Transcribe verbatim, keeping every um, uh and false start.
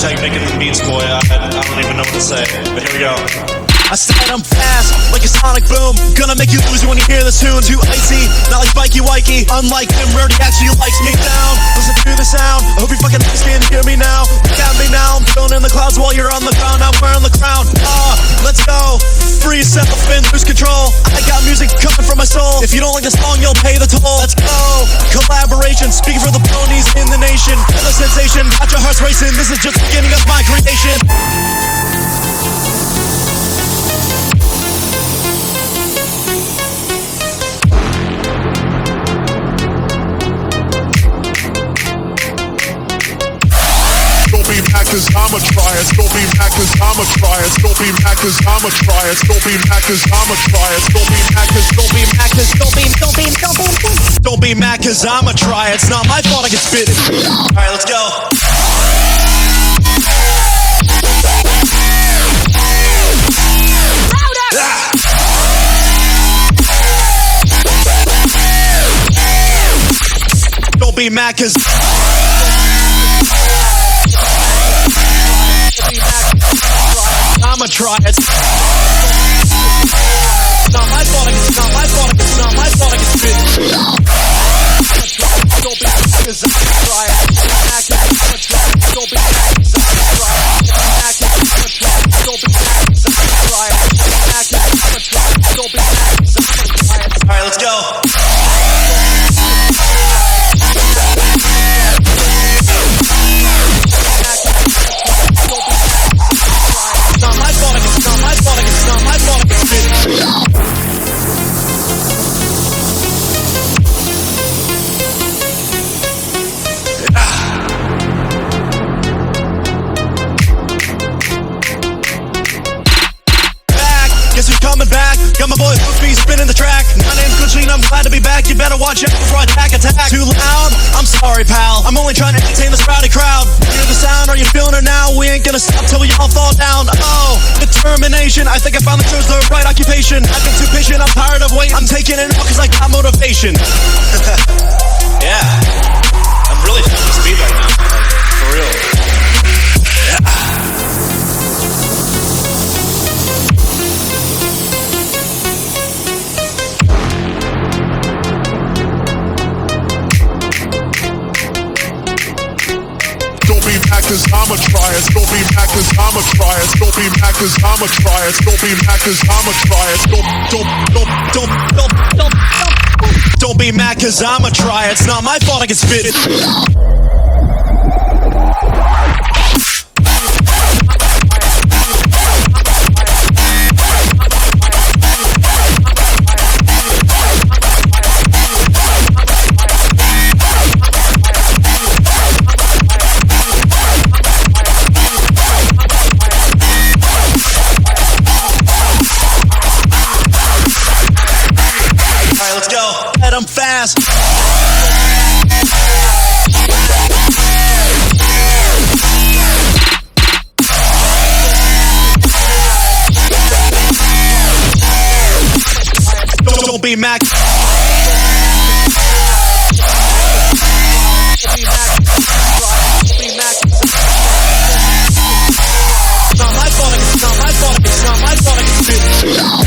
how you're making the beats, boy. I, I don't even know what to say, but here we go. I said I'm fast, like a sonic boom. Gonna make you lose when you hear this tune. Too icy, not like Spikey Wikey. Unlike him, Rarity actually likes me down. Listen to the sound, I hope you fucking understand. Hear me now, look at me now. I'm chilling in the clouds while you're on the ground. I'm wearing the crown. Ah, let's go. Free yourself and lose control. I got music coming from my soul. If you don't like the song, you'll pay the toll. Let's go. Collaboration, speaking for the ponies in the nation. The sensation, got your hearts racing. This is just the beginning of my creation. Cause I'ma try it, don't be mad cause I'ma try it, don't be mad cause I'ma try it, don't be mad cause I'ma try it, don't be mad cause, don't be mad cause, don't be, don't be, don't be, don't be mad cause I'ma try it, it's not my fault I get spit it. Alright, let's go. Don't be mad cause I'ma try it. It's not my fault, it's not my fault, it's not my fault I get spit. Don't be mad cause I'ma try it. Don't be mad cause I'ma try it. Don't be mad cause I'ma try it. Don't be mad cause I'ma try it. Alright, let's go. Guess who's coming back? Got my boy Hoopy spinning the track. My name's Glitchline, I'm glad to be back. You better watch out before I attack, attack. Too loud? I'm sorry, pal. I'm only trying to entertain this rowdy crowd. Hear the sound? Are you feeling it now? We ain't gonna stop till we all fall down. Oh, determination. I think I finally chose the right occupation. I've been too patient, I'm tired of waiting. I'm taking it all cause I got motivation. Yeah. I'm really feeling this beat right now. Like, for real. Yeah. Cause I'ma try it, don't be mad cause I'ma try it, don't be mad cause I'ma try it, don't be mad cause I'ma try it, don't, don't, don't, don't, don't, don't, don't, don't be mad cause I'ma try it, it's not my fault I get spit it. I'm fast. Don't, don't be mad. It's not my fault, it's not my fault, it's not my fault I can spit.